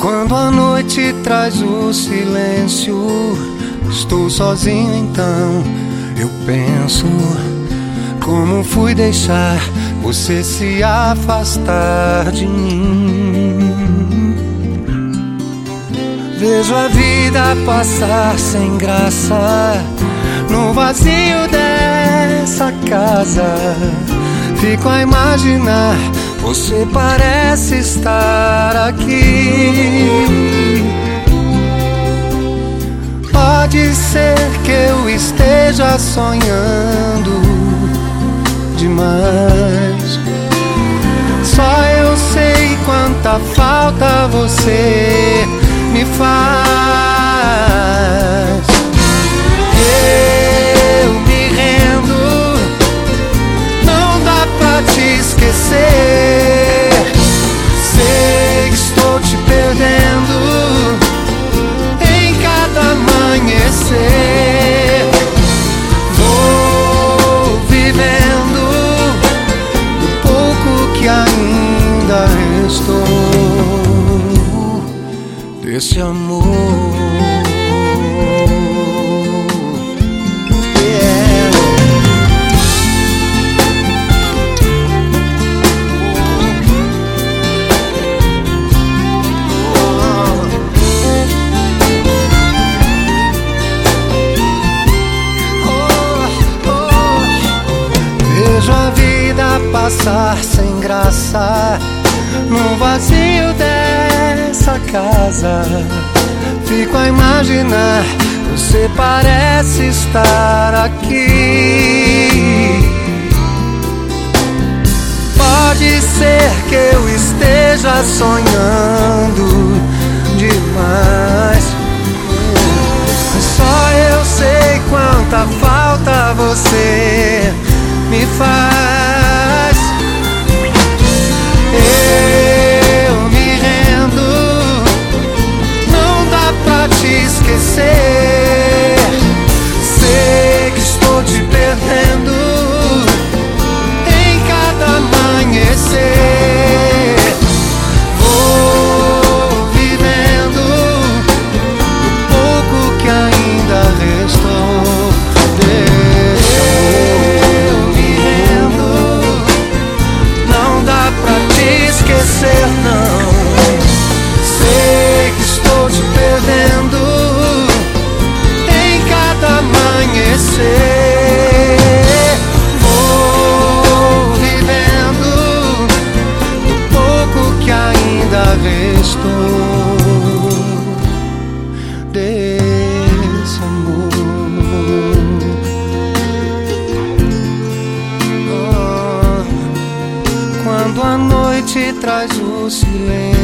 Quando a noite traz o silêncio, estou sozinho então eu penso como fui deixar você se afastar de mim. Vejo a vida passar sem graça no vazio dessa casa. Fico a imaginar, você parece estar aqui. Pode ser que eu esteja sonhando demais. Só eu sei quanta falta você me faz. Eu me rendo, não dá pra te esquecer. Sei que estou te perdendo em cada amanhecer. Vou vivendo do pouco que ainda restou desse amor. Vejo a vida passar sem graça no vazio dessa casa. Fico a imaginar, você parece estar aqui. Pode ser que eu esteja sonhando demais, mas só eu sei quanta falta você me faz. Eu me rendo, não dá pra te esquecer. Sei que estou te perdendo em cada amanhecer. Vou vivendo do pouco que ainda restou desse amor. Não, sei que estou te perdendo em cada amanhecer. Vou vivendo do pouco que ainda restou desse amor. Quando a noite traz o silêncio,